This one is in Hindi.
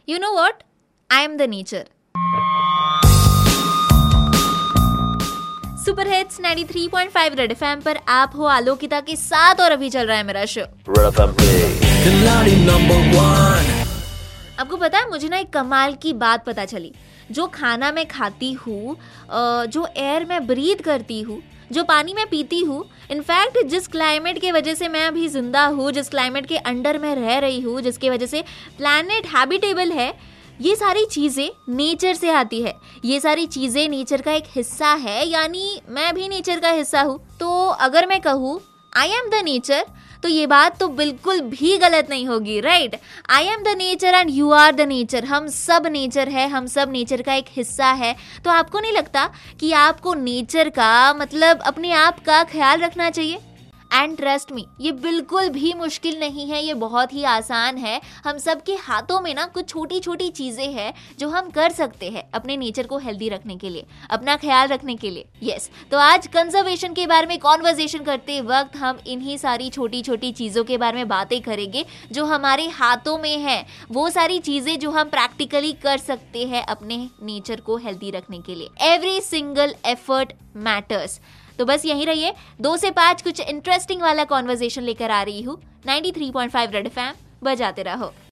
You know what? I am the nature. Super hits 93.5 Red FM पर आप हो आलोकिता के साथ और अभी चल रहा है मेरा शो आपको पता है मुझे ना एक कमाल की बात पता चली। जो खाना मैं खाती हूँ, जो एयर मैं ब्रीथ करती हूँ, जो पानी मैं पीती हूँ, इनफैक्ट जिस क्लाइमेट के वजह से मैं अभी जिंदा हूँ, जिस क्लाइमेट के अंडर मैं रह रही हूँ, जिसके वजह से प्लैनेट हैबिटेबल है, ये सारी चीज़ें नेचर से आती है। ये सारी चीज़ें नेचर का एक हिस्सा है, यानी मैं भी नेचर का हिस्सा हूँ। तो अगर मैं कहूँ आई एम द नेचर, तो ये बात तो बिल्कुल भी गलत नहीं होगी, right? I am the nature and you are the nature. हम सब नेचर है, हम सब नेचर का एक हिस्सा है। तो आपको नहीं लगता कि आपको नेचर का मतलब अपने आप का ख्याल रखना चाहिए? एंड ट्रस्ट मी, ये बिल्कुल भी मुश्किल नहीं है, ये बहुत ही आसान है। हम सब के हाथों में ना कुछ छोटी छोटी चीज़ें हैं जो हम कर सकते हैं अपने नेचर को हेल्दी रखने के लिए, अपना ख्याल रखने के लिए। यस, तो आज कंजर्वेशन के बारे में कॉन्वर्सेशन करते वक्त हम इन्हीं सारी छोटी छोटी चीज़ों के बारे में बातें करेंगे जो हमारे हाथों में है, वो सारी चीज़ें जो हम प्रैक्टिकली कर सकते हैं अपने नेचर को हेल्दी रखने के लिए। Every single effort matters. तो बस यहीं रहिए, 2 से 5 कुछ इंटरेस्टिंग वाला कॉन्वर्सेशन लेकर आ रही हूँ। 93.5 रेड एफएम बजाते रहो।